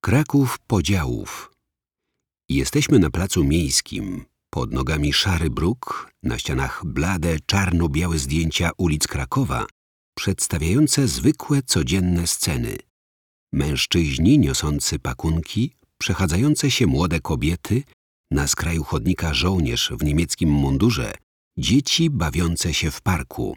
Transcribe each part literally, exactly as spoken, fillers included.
Kraków podziałów. Jesteśmy na placu miejskim. Pod nogami szary bruk, na ścianach blade, czarno-białe zdjęcia ulic Krakowa, przedstawiające zwykłe, codzienne sceny. Mężczyźni niosący pakunki, przechadzające się młode kobiety, na skraju chodnika żołnierz w niemieckim mundurze, dzieci bawiące się w parku.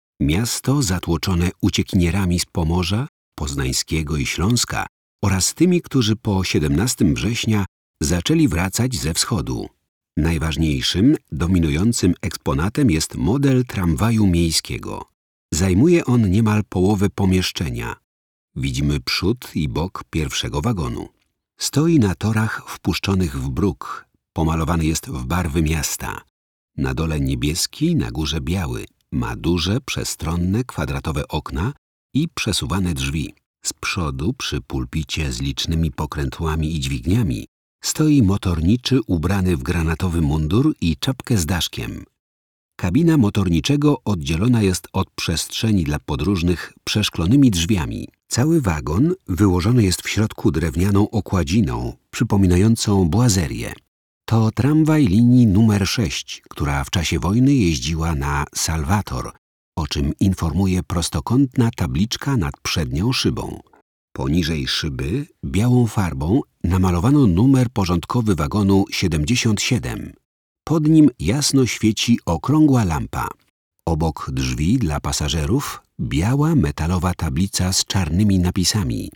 Miasto zatłoczone uciekinierami z Pomorza, Poznańskiego i Śląska oraz tymi, którzy po siedemnastego września zaczęli wracać ze wschodu. Najważniejszym, dominującym eksponatem jest model tramwaju miejskiego. Zajmuje on niemal połowę pomieszczenia. Widzimy przód i bok pierwszego wagonu. Stoi na torach wpuszczonych w bruk. Pomalowany jest w barwy miasta. Na dole niebieski, na górze biały. Ma duże, przestronne, kwadratowe okna i przesuwane drzwi. Z przodu, przy pulpicie z licznymi pokrętłami i dźwigniami, stoi motorniczy ubrany w granatowy mundur i czapkę z daszkiem. Kabina motorniczego oddzielona jest od przestrzeni dla podróżnych przeszklonymi drzwiami. Cały wagon wyłożony jest w środku drewnianą okładziną, przypominającą błazerię. To tramwaj linii numer sześć, która w czasie wojny jeździła na Salvator, o czym informuje prostokątna tabliczka nad przednią szybą. Poniżej szyby białą farbą namalowano numer porządkowy wagonu siedemdziesiąt siedem. Pod nim jasno świeci okrągła lampa. Obok drzwi dla pasażerów biała metalowa tablica z czarnymi napisami.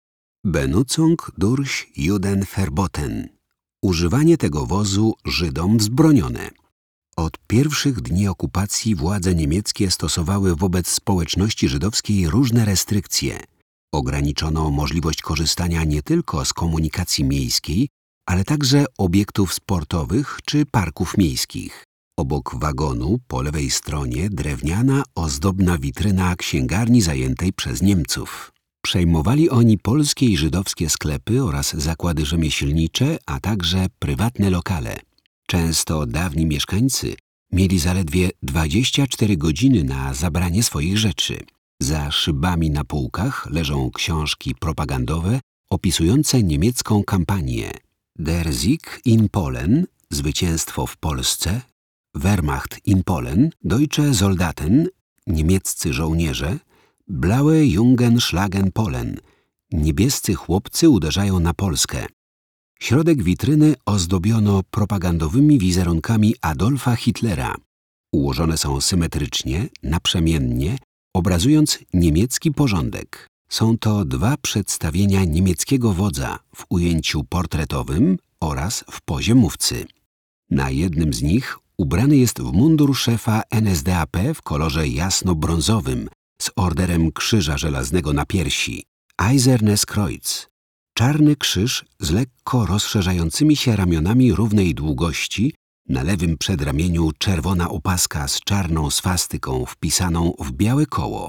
Benutzung durch Juden verboten. Używanie tego wozu Żydom wzbronione. Od pierwszych dni okupacji władze niemieckie stosowały wobec społeczności żydowskiej różne restrykcje. Ograniczono możliwość korzystania nie tylko z komunikacji miejskiej, ale także obiektów sportowych czy parków miejskich. Obok wagonu, po lewej stronie, drewniana, ozdobna witryna księgarni zajętej przez Niemców. Przejmowali oni polskie i żydowskie sklepy oraz zakłady rzemieślnicze, a także prywatne lokale. Często dawni mieszkańcy mieli zaledwie dwadzieścia cztery godziny na zabranie swoich rzeczy. Za szybami na półkach leżą książki propagandowe opisujące niemiecką kampanię. Der Sieg in Polen, zwycięstwo w Polsce, Wehrmacht in Polen, Deutsche Soldaten, niemieccy żołnierze, Blaue Jungen schlagen Polen, niebiescy chłopcy uderzają na Polskę. Środek witryny ozdobiono propagandowymi wizerunkami Adolfa Hitlera. Ułożone są symetrycznie, naprzemiennie, obrazując niemiecki porządek. Są to dwa przedstawienia niemieckiego wodza w ujęciu portretowym oraz w pozie mówcy. Na jednym z nich ubrany jest w mundur szefa N S D A P w kolorze jasno-brązowym z orderem Krzyża Żelaznego na piersi, Eisernes Kreuz. Czarny krzyż z lekko rozszerzającymi się ramionami równej długości, na lewym przedramieniu czerwona opaska z czarną swastyką wpisaną w białe koło.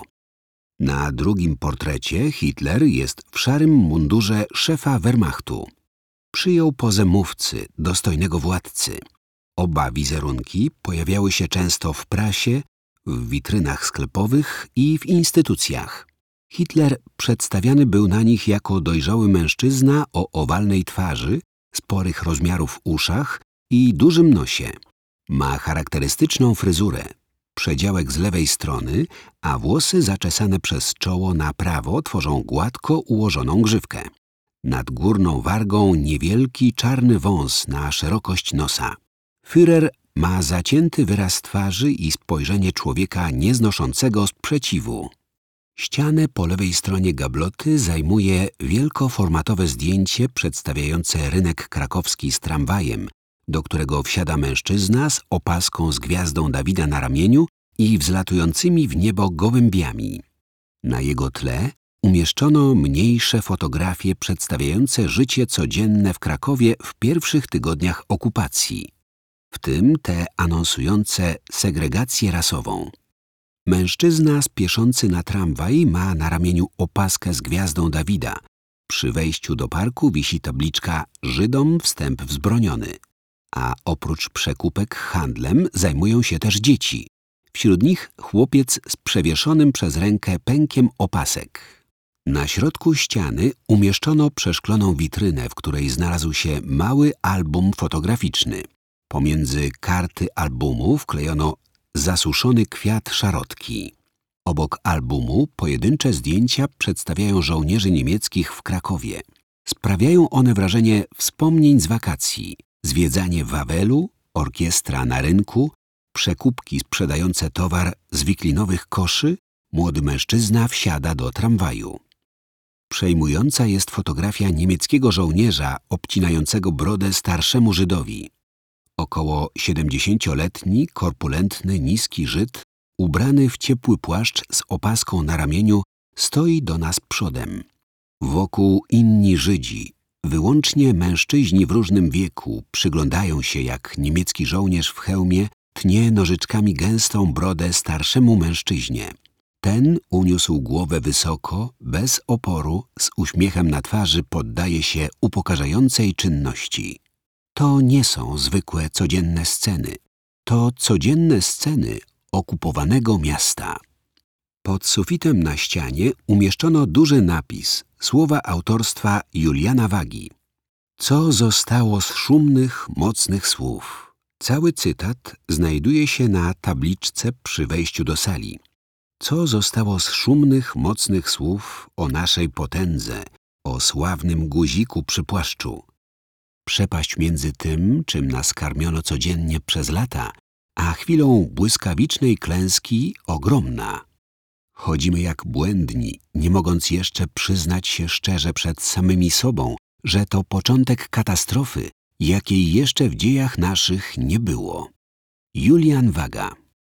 Na drugim portrecie Hitler jest w szarym mundurze szefa Wehrmachtu. Przyjął pozę mówcy, dostojnego władcy. Oba wizerunki pojawiały się często w prasie, w witrynach sklepowych i w instytucjach. Hitler przedstawiany był na nich jako dojrzały mężczyzna o owalnej twarzy, sporych rozmiarów uszach i dużym nosie. Ma charakterystyczną fryzurę, przedziałek z lewej strony, a włosy zaczesane przez czoło na prawo tworzą gładko ułożoną grzywkę. Nad górną wargą niewielki czarny wąs na szerokość nosa. Führer ma zacięty wyraz twarzy i spojrzenie człowieka nieznoszącego sprzeciwu. Ścianę po lewej stronie gabloty zajmuje wielkoformatowe zdjęcie przedstawiające rynek krakowski z tramwajem, do którego wsiada mężczyzna z opaską z gwiazdą Dawida na ramieniu i wzlatującymi w niebo gołębiami. Na jego tle umieszczono mniejsze fotografie przedstawiające życie codzienne w Krakowie w pierwszych tygodniach okupacji, w tym te anonsujące segregację rasową. Mężczyzna spieszący na tramwaj ma na ramieniu opaskę z gwiazdą Dawida. Przy wejściu do parku wisi tabliczka Żydom wstęp wzbroniony. A oprócz przekupek handlem zajmują się też dzieci. Wśród nich chłopiec z przewieszonym przez rękę pękiem opasek. Na środku ściany umieszczono przeszkloną witrynę, w której znalazł się mały album fotograficzny. Pomiędzy karty albumu wklejono zasuszony kwiat szarotki. Obok albumu pojedyncze zdjęcia przedstawiają żołnierzy niemieckich w Krakowie. Sprawiają one wrażenie wspomnień z wakacji. Zwiedzanie Wawelu, orkiestra na rynku, przekupki sprzedające towar z wiklinowych koszy, młody mężczyzna wsiada do tramwaju. Przejmująca jest fotografia niemieckiego żołnierza obcinającego brodę starszemu Żydowi. Około siedemdziesięcioletni, korpulentny, niski Żyd, ubrany w ciepły płaszcz z opaską na ramieniu, stoi do nas przodem. Wokół inni Żydzi, wyłącznie mężczyźni w różnym wieku, przyglądają się, jak niemiecki żołnierz w hełmie tnie nożyczkami gęstą brodę starszemu mężczyźnie. Ten uniósł głowę wysoko, bez oporu, z uśmiechem na twarzy poddaje się upokarzającej czynności. To nie są zwykłe, codzienne sceny. To codzienne sceny okupowanego miasta. Pod sufitem na ścianie umieszczono duży napis, słowa autorstwa Juliana Wagi. Co zostało z szumnych, mocnych słów? Cały cytat znajduje się na tabliczce przy wejściu do sali. Co zostało z szumnych, mocnych słów o naszej potędze, o sławnym guziku przy płaszczu? Przepaść między tym, czym nas karmiono codziennie przez lata, a chwilą błyskawicznej klęski ogromna. Chodzimy jak błędni, nie mogąc jeszcze przyznać się szczerze przed samymi sobą, że to początek katastrofy, jakiej jeszcze w dziejach naszych nie było. Julian Waga.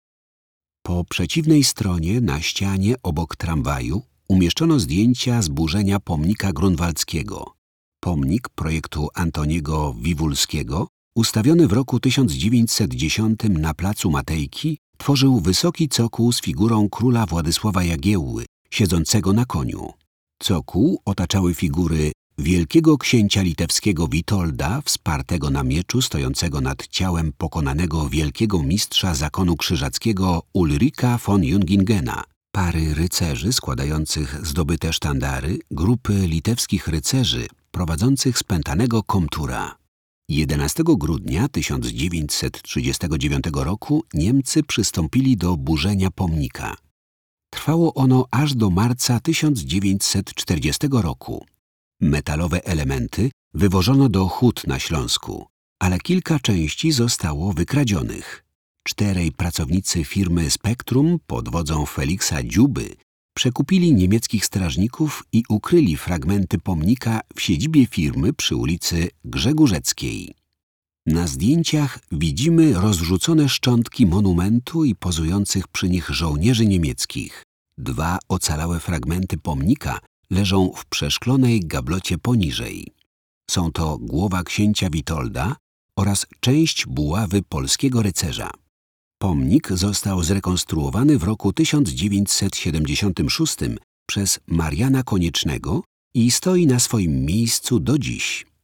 Po przeciwnej stronie, na ścianie obok tramwaju, umieszczono zdjęcia zburzenia pomnika grunwaldzkiego. Pomnik projektu Antoniego Wiwulskiego, ustawiony w roku tysiąc dziewięćset dziesiątym na placu Matejki, tworzył wysoki cokół z figurą króla Władysława Jagiełły, siedzącego na koniu. Cokół otaczały figury wielkiego księcia litewskiego Witolda, wspartego na mieczu stojącego nad ciałem pokonanego wielkiego mistrza zakonu krzyżackiego Ulrika von Jungingena, pary rycerzy składających zdobyte sztandary, grupy litewskich rycerzy prowadzących spętanego komtura. jedenastego grudnia tysiąc dziewięćset trzydziestego dziewiątego roku Niemcy przystąpili do burzenia pomnika. Trwało ono aż do marca tysiąc dziewięćset czterdziestego roku. Metalowe elementy wywożono do hut na Śląsku, ale kilka części zostało wykradzionych. Czterej pracownicy firmy Spektrum pod wodzą Feliksa Dziuby przekupili niemieckich strażników i ukryli fragmenty pomnika w siedzibie firmy przy ulicy Grzegórzeckiej. Na zdjęciach widzimy rozrzucone szczątki monumentu i pozujących przy nich żołnierzy niemieckich. Dwa ocalałe fragmenty pomnika leżą w przeszklonej gablocie poniżej. Są to głowa księcia Witolda oraz część buławy polskiego rycerza. Pomnik został zrekonstruowany w roku tysiąc dziewięćset siedemdziesiątym szóstym przez Mariana Koniecznego i stoi na swoim miejscu do dziś.